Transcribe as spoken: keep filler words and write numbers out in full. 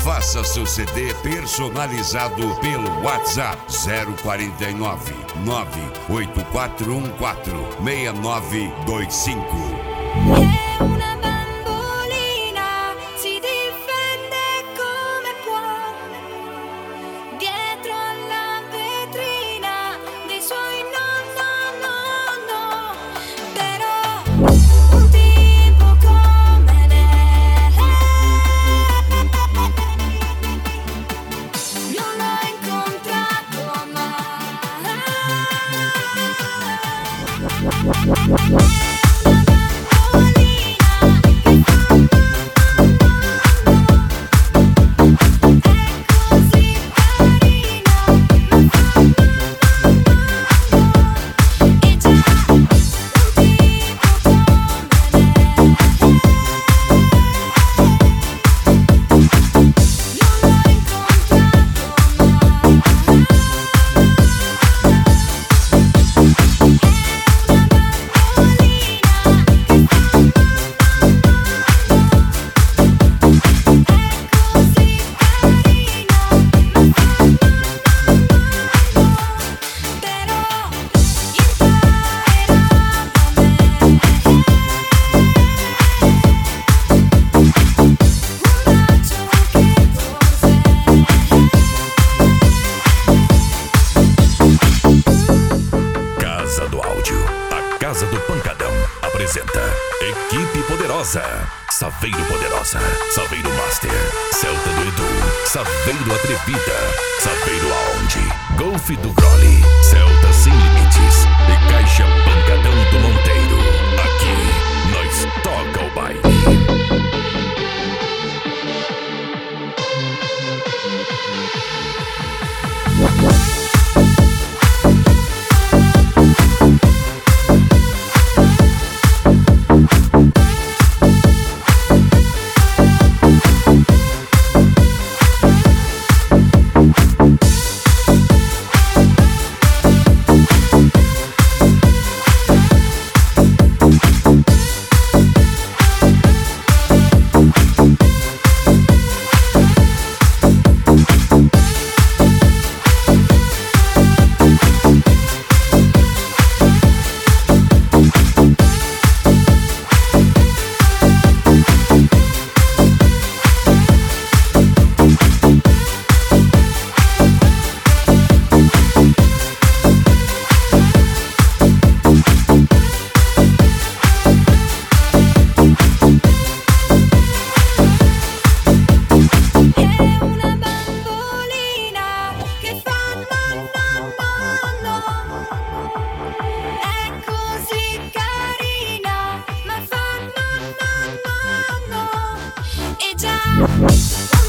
Faça seu C D personalizado pelo WhatsApp zero quarenta e nove, nove oito quatro um quatro, seis nove dois cinco. È una bambolina, si difende come può, dietro alla vetrina dei suoi no, no, no, no. Però un tipo come lei non l'ho incontrato mai. Casa do Pancadão apresenta Equipe Poderosa, Saveiro Poderosa, Saveiro Master, Celta do Edu, Saveiro Atrevida, Saveiro Aonde, Golf do Grole, Celta Sem Limites e Caixa Pancadão do Monteiro. Aqui nós toca o baile. Già